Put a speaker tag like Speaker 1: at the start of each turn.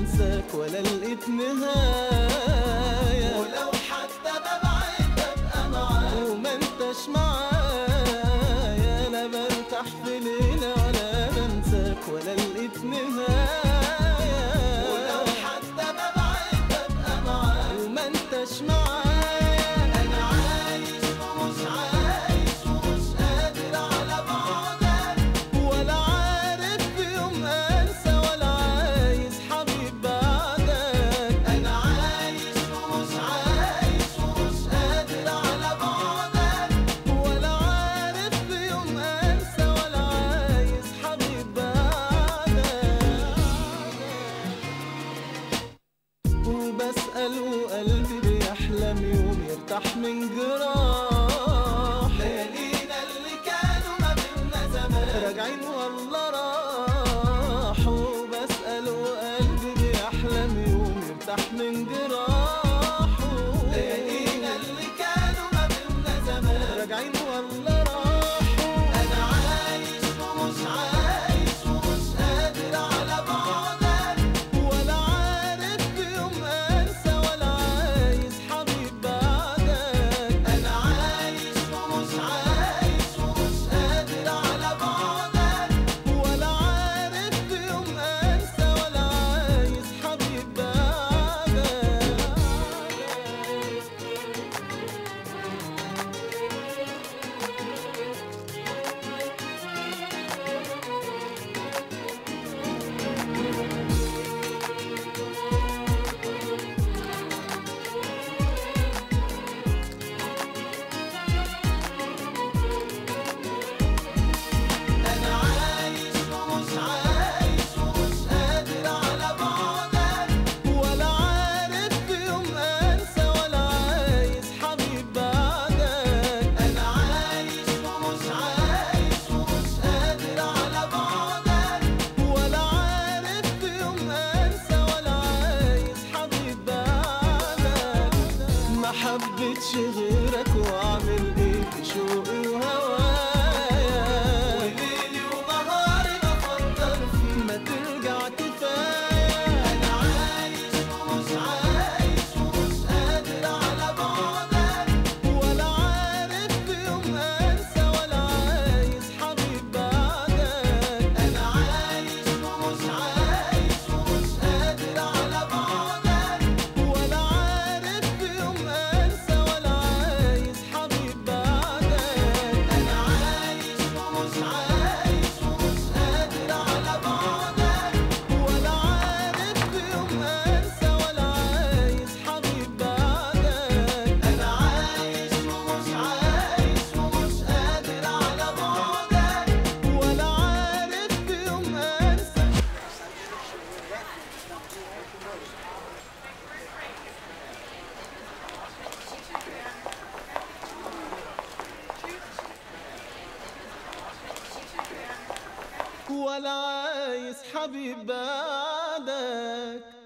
Speaker 1: بنساك ولا لقيت نهاية،
Speaker 2: ولو حتى ببعد ببقى معاك
Speaker 1: وما انتش معايا. لا برتاح في ليلة ولا بنساك ولا لقيت نهاية،
Speaker 2: ولو حتى ببعد ببقى معاك
Speaker 1: وما انتش معايا.
Speaker 2: أنا عايش ومش عايش ومش قادر على بعدك،
Speaker 1: ولا عارف في يوم انسى ولا عايز حبيب بعدك.
Speaker 2: أنا عايش ومش عايش ومش قادر على بعدك،
Speaker 1: ولا عارف في يوم انسى ولا عايز حبيب بعدك. وبسأل وقلبي بيحلم يوم يرتاح من جراح.
Speaker 2: ليالينا اللي كانوا ما بينا زمان
Speaker 1: راجعين والله راحوا. بسأل وقلبي بيحلم يوم يرتاح من جراحه.
Speaker 2: ليالينا اللي كانوا ما بينا زمان
Speaker 1: راجعين والله راحوا.
Speaker 2: أنا عايش ومش عايش ومش قادر على بعدك،
Speaker 1: ولا عارف في يوم انسى ولا عايز حبيب بعدك.
Speaker 2: أنا عايش ومش عايش ومش قادر على بعدك،
Speaker 1: ولا عارف في يوم انسى ولا عايز حبيب بعدك.
Speaker 2: أنا عايش ومش عايش ومش قادر على بعدك،
Speaker 1: ولا عارف في يوم انسى ولا عايز حبيب بعدك.
Speaker 2: أنا عايش ومش عايش ومش قادر على بعدك،
Speaker 1: ولا عارف في يوم انسى ولا عايز حبيب بعدك. ما حبيتش غيرك واعمل ايه في شوقي وهوايا.
Speaker 2: وليلي ونهاري بفكر فيك
Speaker 1: ما ترجع كفاية.
Speaker 2: أنا عايش ومش عايش ومش قادر على بعدك،
Speaker 1: ولا عارف في يوم انسى ولا عايز حبيب بعدك.
Speaker 2: أنا عايش ومش عايش ومش قادر على بعدك،
Speaker 1: ولا عارف في يوم انسى ولا عايز حبيب بعدك.
Speaker 2: أنا عايش ومش عايش ومش قادر على بعدك،
Speaker 1: ولا عارف في يوم انسى ولا عايز حبيب بعدك.
Speaker 2: أنا عايش ومش عايش ومش قادر على بعدك،
Speaker 1: ولا عارف في يوم انسى. ولا عايز حبيب بعدك.